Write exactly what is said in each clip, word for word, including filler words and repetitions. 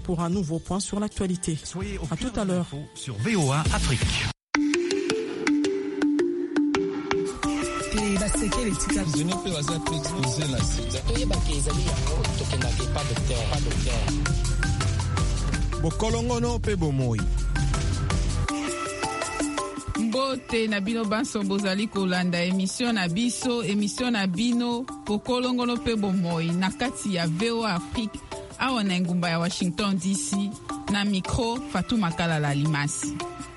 pour un nouveau point sur l'actualité. Soyez au à tout à l'heure sur V O A Afrique. Bokolongono pe bomoi. Mbote na bino banso bozali kolanda émission na biso émission na bino bokolongono pe bomoi na kati ya V O A Afrique awa na ngumba ya Washington D C na micro Fatou Makalala Limasi.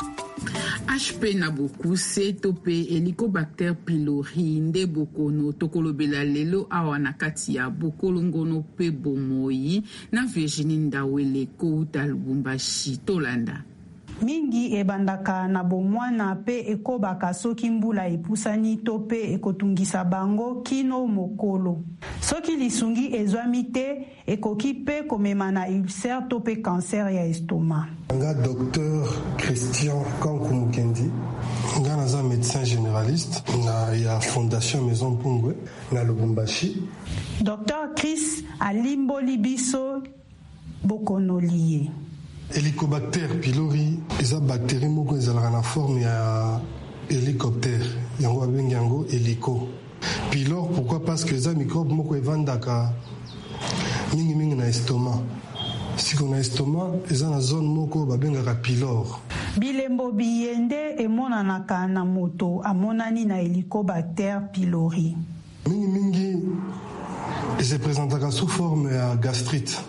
H P na boku se tope Helicobacter pylori nde bokono tokolobela lelo awa na kati ya bokolongono pe bomoi na Virginie Ndawele kouta Lubumbashi tolanda. Mingi ebandaka na bomwana pe ekobaka soki mbula epusani to pe ekotungisa bango kino mokolo. Soki lisungi ezwami te ekoki pe komema na ulcère to pe cancer ya estomac. Nga docteur Christian Kankou Mukendi, nga naza médecin généraliste na ya Fondation Maison Pungwe na Lubumbashi. Docteur Chris alimboli biso bokono lié. Helicobacter pylori eza bactérie moko ezalaka na forme ya hélicoptère yango babengi yango hélico. Pylore pourquoi? Parce que eza microbe moko evandaka mingi mingi na estomac. Siko na estomac eza na zone moko babengaka pylore. Bilembo biyende emonanaka na moto amonani na Helicobacter pylori. Mingi mingi se présentaka sous forme ya gastrite.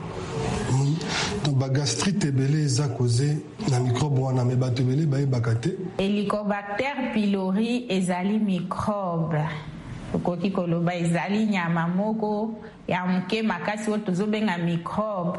Donc ba gastrite ebele eza causé na microbe wana me bato ebele bayebaka te. Helicobacter pylori ezali microbe. Okoki koloba ezali nyama moko ya muke makasi oyo tozobenga microbe.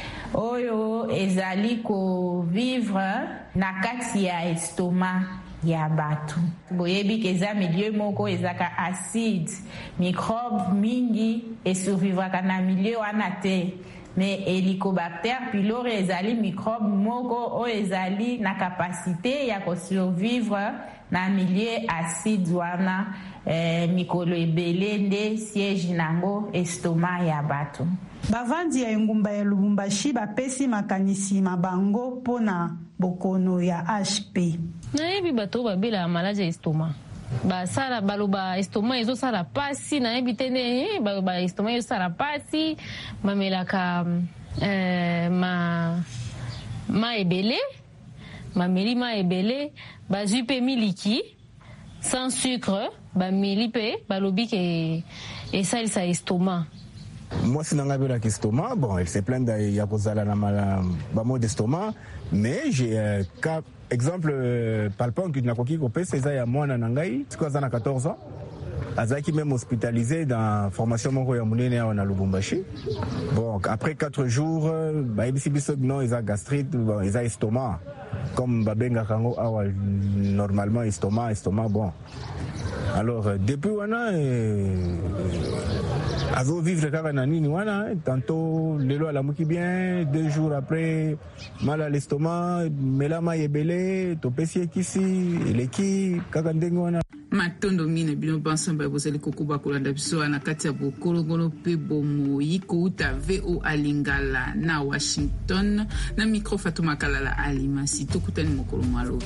Oyo ezali ko vivre na kati ya estomac ya bato. Boyebi keza milieu moko ezaka acide. Microbe mingi e survivra na milieu wana te. Mais Helicobacter pylori ezali microbe moko o ezali na capacité ya ko survivre na milieu acide wana eh, mikolo ebele nde siège nango estomac ya bato. Bavandi ya ngumba ya Lubumbashi bapesi makanisi mabango pona bokono ya H P. Na yebi bato babela maladie ya estomac. Ba sala baloba estomac ezo sala pasi na ebitene baloba estomac ezo sala pasi mamelaka euh ma ma ebele mameli ma ebele bazui pe miliki sans sucre ba milipe balobi ke esalisa estomac. Moi, si n'a pas d'estomac, bon, elle s'est plainte il y a posé la mot d'estomac, mais j'ai euh, cas exemple euh, palpant que n'a pas qui copé c'est ça il y a moi nangai, c'est quoi ça na quatorze ans. Azaki même hospitalisé dans formation moko ya munene na Lubumbashi. Bon, après quatre jours, bah ici bisog non, ils a gastrite, bon, ils a estomac. Comme babenga kango awa normalement estomac, estomac bon. Alors depuis wana azo vivre kaka na nini wana tantôt lelo alamuki bien, deux jours après mal à l'estomac, melama yebele topesi ekisi eleki kaka ndenge wana. Matondo mine bino bansamba bozali kokuba kolanda biso na kati ya bokolongolo pe bomoi kouta V O A Lingala na Washington na micro Fatou Makalala Alimasi tokutani mokolo malobi.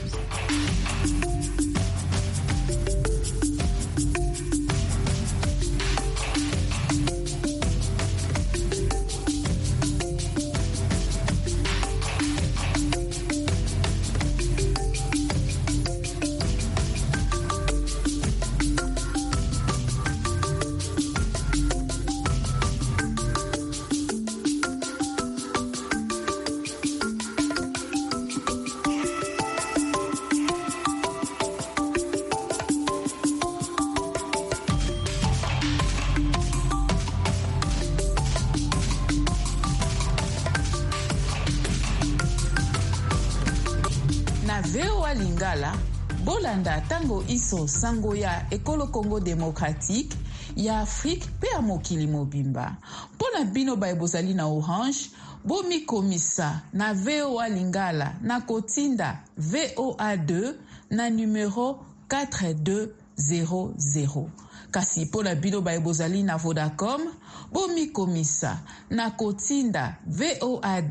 V O A Lingala, bolanda tango iso sango ya ekolo Congo démocratique, ya Afrique pe ya mokili mobimba. Pona bino ba ebozali na Orange, bomi komisa na V O A Lingala na kotinda V O A deux na numéro quatre deux zéro zéro. Kasi pona bino ba ebozali na Vodacom, bomi komisa na kotinda V O A